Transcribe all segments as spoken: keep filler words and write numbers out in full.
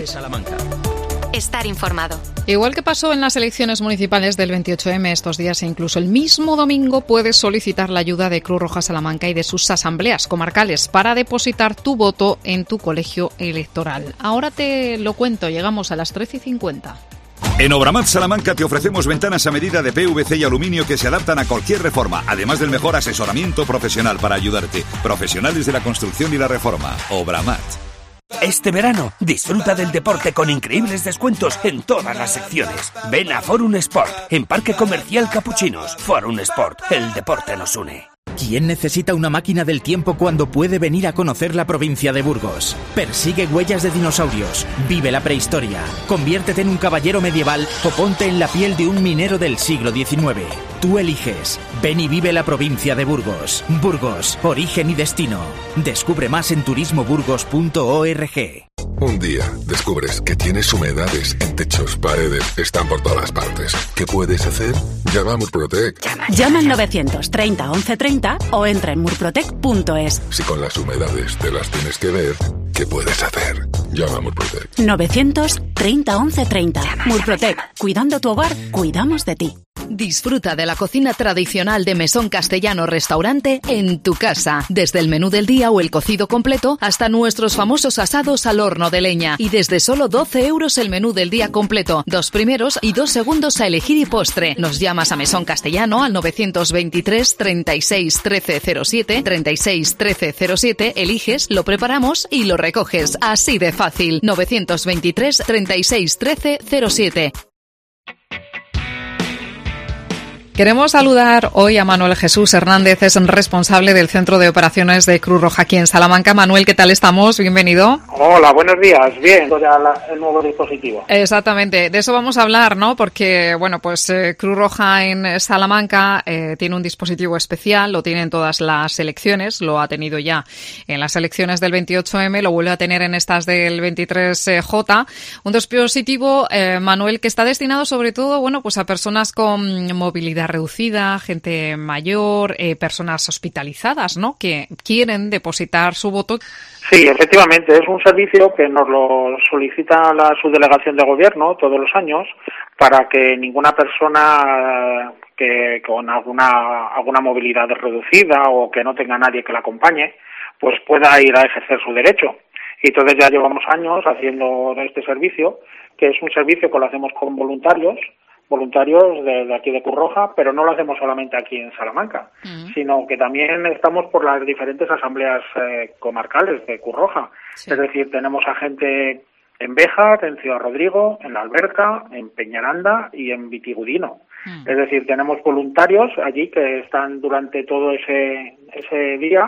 de Salamanca. Estar informado. Igual que pasó en las elecciones municipales del veintiocho eme, estos días e incluso el mismo domingo puedes solicitar la ayuda de Cruz Roja Salamanca y de sus asambleas comarcales para depositar tu voto en tu colegio electoral. Ahora te lo cuento, llegamos a las trece y cincuenta. En Obramat Salamanca te ofrecemos ventanas a medida de P V C y aluminio que se adaptan a cualquier reforma, además del mejor asesoramiento profesional para ayudarte. Profesionales de la construcción y la reforma. Obramat. Este verano, disfruta del deporte con increíbles descuentos en todas las secciones. Ven a Forum Sport, en Parque Comercial Capuchinos. Forum Sport, el deporte nos une. ¿Quién necesita una máquina del tiempo cuando puede venir a conocer la provincia de Burgos? Persigue huellas de dinosaurios, vive la prehistoria, conviértete en un caballero medieval o ponte en la piel de un minero del siglo diecinueve. Tú eliges. Ven y vive la provincia de Burgos. Burgos, origen y destino. Descubre más en turismo burgos punto org. Un día descubres que tienes humedades en techos, paredes, están por todas partes. ¿Qué puedes hacer? Llama a Murprotec. Llama, Llama al novecientos treinta once treinta o entra en murprotec punto es. Si con las humedades te las tienes que ver, ¿qué puedes hacer? Llama a Murprotec. novecientos treinta once treinta. Murprotec. Cuidando tu hogar, cuidamos de ti. Disfruta de la cocina tradicional de Mesón Castellano Restaurante en tu casa. Desde el menú del día o el cocido completo hasta nuestros famosos asados al horno de leña. Y desde solo doce euros el menú del día completo. Dos primeros y dos segundos a elegir y postre. Nos llamas a Mesón Castellano al novecientos veintitrés treinta y seis trece cero siete, treinta y seis trece cero siete, eliges, lo preparamos y lo recoges. Así de fácil. novecientos veintitrés treinta y seis trece cero siete. Queremos saludar hoy a Manuel Jesús Hernández, es responsable del Centro de Operaciones de Cruz Roja aquí en Salamanca. Manuel, ¿qué tal estamos? Bienvenido. Hola, buenos días. Bien, ya la, el nuevo dispositivo. Exactamente, de eso vamos a hablar, ¿no? Porque, bueno, pues eh, Cruz Roja en Salamanca eh, tiene un dispositivo especial, lo tiene en todas las elecciones, lo ha tenido ya en las elecciones del veintiocho eme, lo vuelve a tener en estas del veintitrés jota. Un dispositivo, eh, Manuel, que está destinado sobre todo, bueno, pues a personas con movilidad reducida, gente mayor, eh, personas hospitalizadas, ¿no? Que quieren depositar su voto. Sí, efectivamente, es un servicio que nos lo solicita la subdelegación de gobierno todos los años para que ninguna persona que con alguna alguna movilidad reducida o que no tenga nadie que la acompañe, pues pueda ir a ejercer su derecho. Y entonces ya llevamos años haciendo este servicio, que es un servicio que lo hacemos con voluntarios, voluntarios de, de aquí de Cruz Roja, pero no lo hacemos solamente aquí en Salamanca, uh-huh. sino que también estamos por las diferentes asambleas eh, comarcales de Cruz Roja. Sí. Es decir, tenemos a gente en Béjar, en Ciudad Rodrigo, en La Alberca, en Peñaranda y en Vitigudino. Uh-huh. Es decir, tenemos voluntarios allí que están durante todo ese ese día,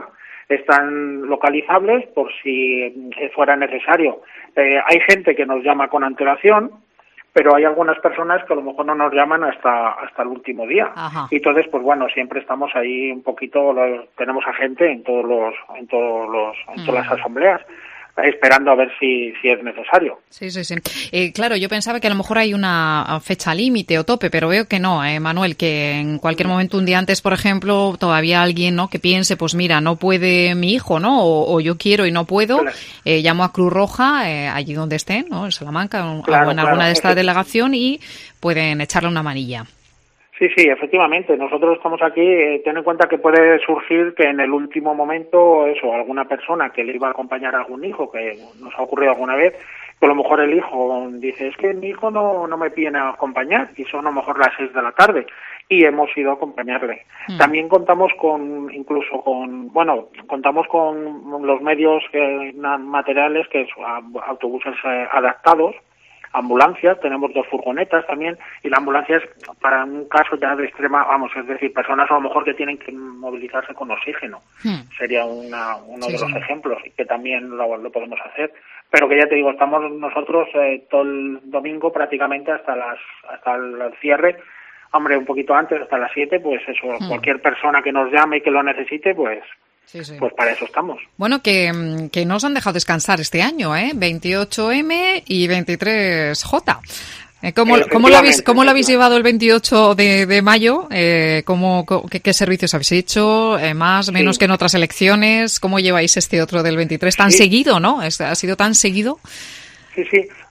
están localizables por si fuera necesario. Eh, hay gente que nos llama con antelación, pero hay algunas personas que a lo mejor no nos llaman hasta hasta el último día. Ajá. Y entonces, pues bueno, siempre estamos ahí un poquito, lo, tenemos a gente en todos los en todos los en mm. todas las asambleas esperando a ver si si es necesario. Sí, sí, sí. Eh, claro, yo pensaba que a lo mejor hay una fecha límite o tope, pero veo que no, eh, Manuel, que en cualquier momento, un día antes, por ejemplo, todavía alguien, ¿no?, que piense, pues mira, no puede mi hijo, ¿no?, o, o yo quiero y no puedo, claro. eh, llamo a Cruz Roja, eh, allí donde estén, ¿no?, en Salamanca, claro, o en alguna claro. de esta delegación, y pueden echarle una manilla. Sí, sí, efectivamente. Nosotros estamos aquí, eh, ten en cuenta que puede surgir que en el último momento, eso, alguna persona que le iba a acompañar a algún hijo, que nos ha ocurrido alguna vez, que a lo mejor el hijo dice, es que mi hijo no, no me viene a acompañar, y son a lo mejor las seis de la tarde, y hemos ido a acompañarle. Mm. También contamos con, incluso con, bueno, contamos con los medios eh, materiales, que son autobuses eh, adaptados, ambulancias, tenemos dos furgonetas también, y la ambulancia es para un caso ya de extrema, vamos, es decir, personas a lo mejor que tienen que movilizarse con oxígeno, hmm. sería una, uno sí, de los sí. ejemplos, y que también lo, lo podemos hacer, pero que ya te digo, estamos nosotros eh, todo el domingo prácticamente hasta las hasta el cierre, hombre, un poquito antes, hasta las siete, pues eso, hmm. cualquier persona que nos llame y que lo necesite, pues Sí, sí. Pues para eso estamos. Bueno, que, que no os han dejado descansar este año, ¿eh? veintiocho eme y veintitrés jota. Eh, ¿Cómo, ¿cómo, lo habéis, ¿Cómo lo habéis llevado el veintiocho de, de mayo? Eh, ¿cómo, qué, ¿Qué servicios habéis hecho? Eh, ¿Más, menos sí. que en otras elecciones? ¿Cómo lleváis este otro del veintitrés? Tan sí. seguido, ¿no? ¿Ha sido tan seguido? Sí, sí.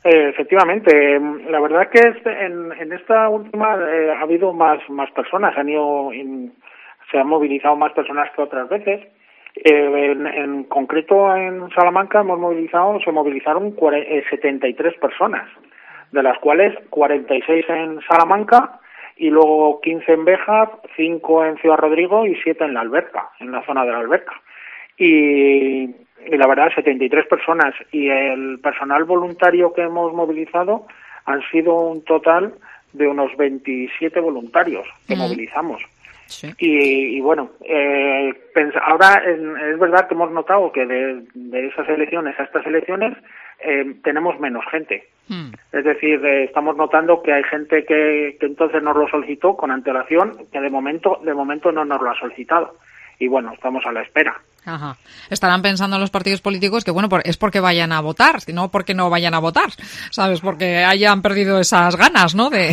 Eh, efectivamente, la verdad es que este, en, en esta última eh, ha habido más más personas, han ido, in, se han movilizado más personas que otras veces. Eh, en, en concreto en Salamanca hemos movilizado, se movilizaron setenta y tres personas, de las cuales cuarenta y seis en Salamanca y luego quince en Béjar, cinco en Ciudad Rodrigo y siete en La Alberca, en la zona de La Alberca. Y Y la verdad, setenta y tres personas. Y el personal voluntario que hemos movilizado han sido un total de unos veintisiete voluntarios que mm. movilizamos. Sí. Y, y bueno, eh, pens- ahora en, es verdad que hemos notado que de, de esas elecciones a estas elecciones eh, tenemos menos gente. Mm. Es decir, eh, estamos notando que hay gente que, que entonces nos lo solicitó con antelación, que de momento, de momento no nos lo ha solicitado. Y bueno, estamos a la espera. Ajá. Estarán pensando los partidos políticos que, bueno, es porque vayan a votar, no porque no vayan a votar, ¿sabes? Porque hayan perdido esas ganas, ¿no? De,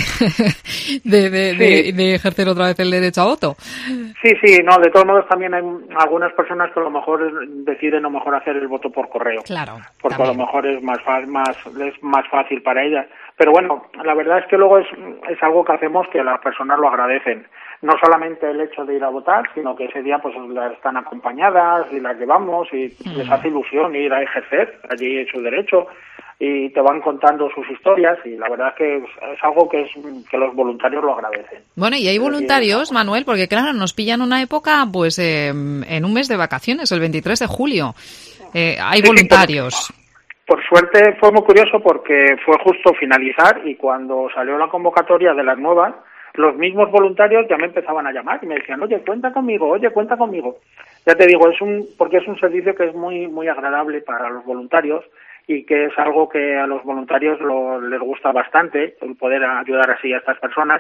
de, de, sí. de, de ejercer otra vez el derecho a voto. Sí, sí, no, de todos modos también hay algunas personas que a lo mejor deciden a lo mejor hacer el voto por correo. Claro. Porque también. a lo mejor es más, más, es más fácil para ellas. Pero bueno, la verdad es que luego es, es algo que hacemos que las personas lo agradecen. No solamente el hecho de ir a votar, sino que ese día pues las están acompañadas y las llevamos y mm. les hace ilusión ir a ejercer allí su derecho y te van contando sus historias y la verdad es que es, es algo que es que los voluntarios lo agradecen. Bueno, y hay voluntarios, Manuel, porque claro, nos pillan una época pues eh, en un mes de vacaciones, el veintitrés de julio. Eh, hay sí, voluntarios. Sí, por, por suerte fue muy curioso porque fue justo finalizar y cuando salió la convocatoria de las nuevas, los mismos voluntarios ya me empezaban a llamar y me decían, oye, cuenta conmigo, oye, cuenta conmigo. Ya te digo, es un porque es un servicio que es muy muy agradable para los voluntarios y que es algo que a los voluntarios lo, les gusta bastante, el poder ayudar así a estas personas.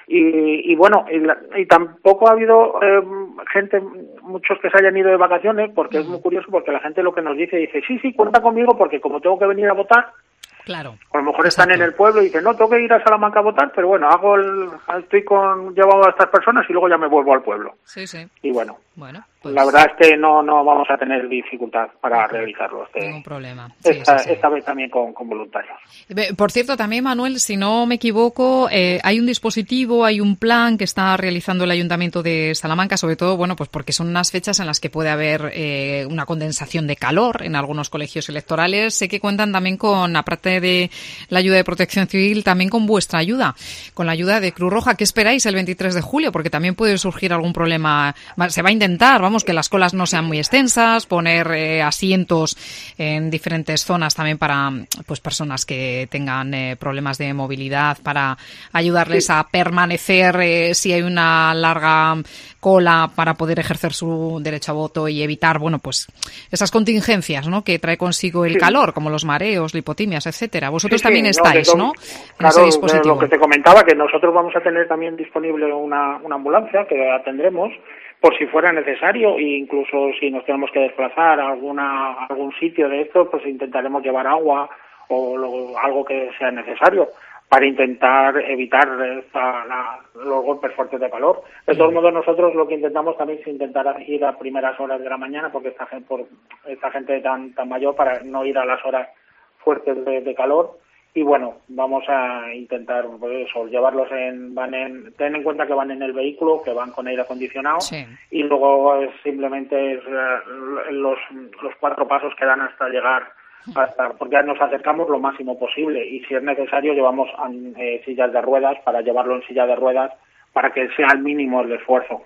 Y, y bueno, y, la, y tampoco ha habido eh, gente, muchos que se hayan ido de vacaciones, porque es muy curioso, porque la gente lo que nos dice, dice, sí, sí, cuenta conmigo, porque como tengo que venir a votar, claro. A lo mejor Exacto. están en el pueblo y dicen, no, tengo que ir a Salamanca a votar, pero bueno, hago el, estoy con llevado a estas personas y luego ya me vuelvo al pueblo. Sí, sí. Y bueno, bueno pues... la verdad es que no no vamos a tener dificultad para no, realizarlo. Este, ningún problema. Sí, esta, sí, sí. esta vez también con, con voluntarios. Por cierto, también, Manuel, si no me equivoco, eh, hay un dispositivo, hay un plan que está realizando el Ayuntamiento de Salamanca, sobre todo, bueno, pues porque son unas fechas en las que puede haber eh, una condensación de calor en algunos colegios electorales. Sé que cuentan también con, aparte de la ayuda de Protección Civil, también con vuestra ayuda, con la ayuda de Cruz Roja. ¿Qué esperáis el veintitrés de julio? Porque también puede surgir algún problema. Se va a intentar, vamos, que las colas no sean muy extensas, poner eh, asientos en diferentes zonas también para pues personas que tengan eh, problemas de movilidad, para ayudarles a permanecer eh, si hay una larga cola para poder ejercer su derecho a voto y evitar, bueno, pues esas contingencias, ¿no?, que trae consigo el sí. calor, como los mareos, lipotimias, etcétera. Vosotros sí, también sí, estáis, ¿no? ¿no? En claro, ese dispositivo. Lo que te comentaba, que nosotros vamos a tener también disponible una, una ambulancia que atendremos por si fuera necesario, e incluso si nos tenemos que desplazar a alguna algún sitio de esto, pues intentaremos llevar agua o lo, algo que sea necesario para intentar evitar esta, la, los golpes fuertes de calor. De todos modos, nosotros lo que intentamos también es intentar ir a primeras horas de la mañana, porque esta gente, por esta gente tan tan mayor, para no ir a las horas fuertes de, de calor. Y bueno, vamos a intentar pues eso, llevarlos en, van en, ten en cuenta que van en el vehículo, que van con aire acondicionado, sí. y luego es simplemente es, uh, los, los cuatro pasos que dan hasta llegar, hasta, porque nos acercamos lo máximo posible, y si es necesario llevamos eh, sillas de ruedas para llevarlo en silla de ruedas, para que sea al mínimo el esfuerzo.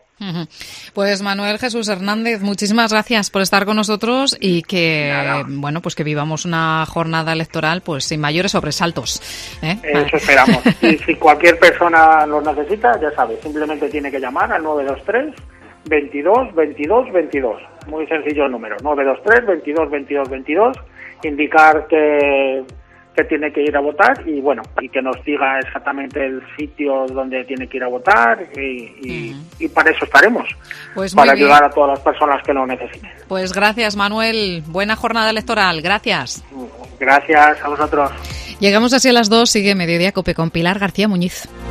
Pues Manuel Jesús Hernández, muchísimas gracias por estar con nosotros y que Nada. bueno pues que vivamos una jornada electoral pues sin mayores sobresaltos, ¿eh? Eso esperamos. Y si cualquier persona lo necesita, ya sabe, simplemente tiene que llamar al nueve dos tres, veintidós, veintidós, veintidós. Muy sencillo el número, nueve dos tres, veintidós, veintidós, veintidós, indicar que que tiene que ir a votar y bueno, y que nos diga exactamente el sitio donde tiene que ir a votar y, y, mm. y para eso estaremos, pues para ayudar a todas las personas que lo necesiten. Pues gracias, Manuel, buena jornada electoral, gracias. Gracias a vosotros. Llegamos así a las dos, sigue Mediodía Cope con Pilar García Muñiz.